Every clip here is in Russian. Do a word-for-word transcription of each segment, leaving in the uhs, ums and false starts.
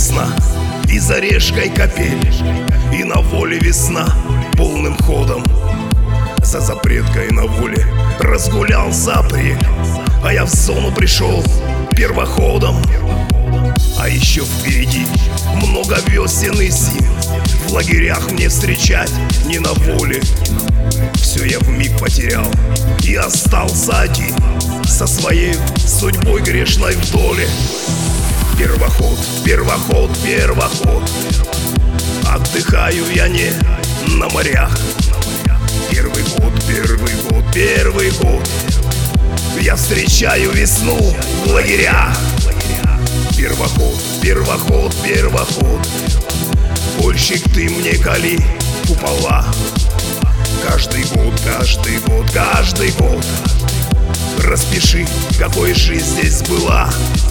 весна, и за решкой капель, и на воле весна полным ходом. За запреткой на воле разгулялся апрель, а я в зону пришел первоходом. А еще впереди много весен и зим, в лагерях мне встречать не на воле. Все я вмиг потерял и остался один со своей судьбой грешной в доле. Первоход, первоход, первоход, отдыхаю я не на морях. Первый год, первый год, первый год, я встречаю весну в лагерях. Первоход, первоход, первоход, польщик ты мне кали купола. Каждый год, каждый год, каждый год распиши, какой жизнь здесь была.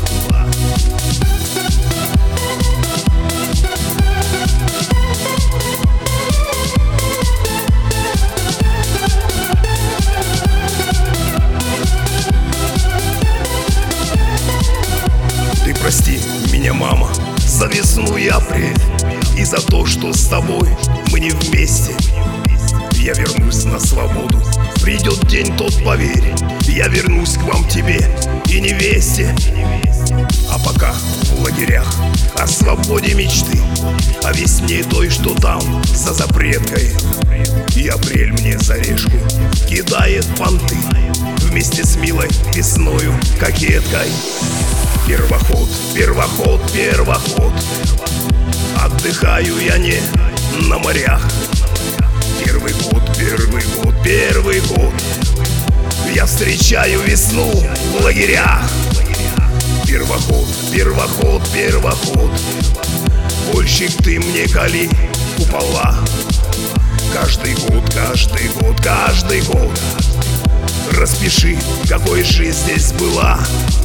Ты прости меня, мама, за весну и апрель, и за то, что с тобой мы не вместе. Я вернусь на свободу, придет день тот, поверь, я вернусь к вам, тебе и невесте. А пока в лагерях о свободе мечты, о весне той, что там за запреткой. И апрель мне за решку кидает понты вместе с милой весною кокеткой. Первоход, первоход, первоход, отдыхаю я не на морях. Первый год, первый год, первый год, я встречаю весну в лагерях. Первоход, первоход, первоход, польщик ты мне кали купола. Каждый год, каждый год, каждый год распиши, какой жизнь здесь была.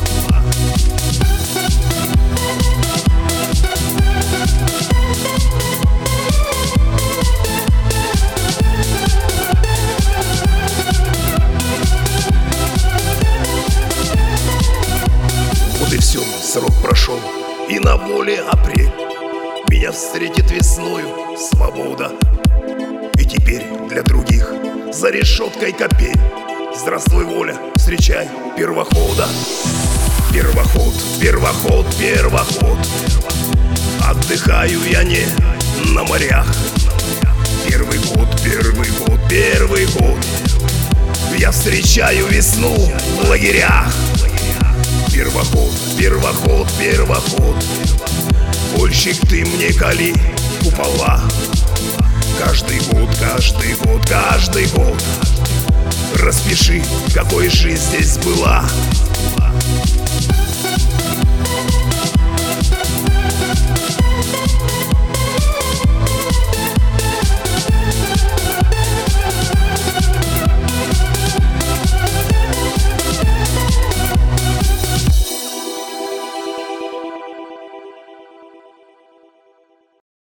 Вот и все, срок прошел, и на воле апрель меня встретит весною свобода. И теперь для других за решеткой капель. Здравствуй, воля, встречай первохода. Первоход, первоход, первоход, отдыхаю я не на морях. Первый год, первый год, первый год, я встречаю весну в лагерях. Первоход, первоход, первоход, польщик ты мне кали купола. Каждый год, каждый год, каждый год распиши, какой жизнь здесь была.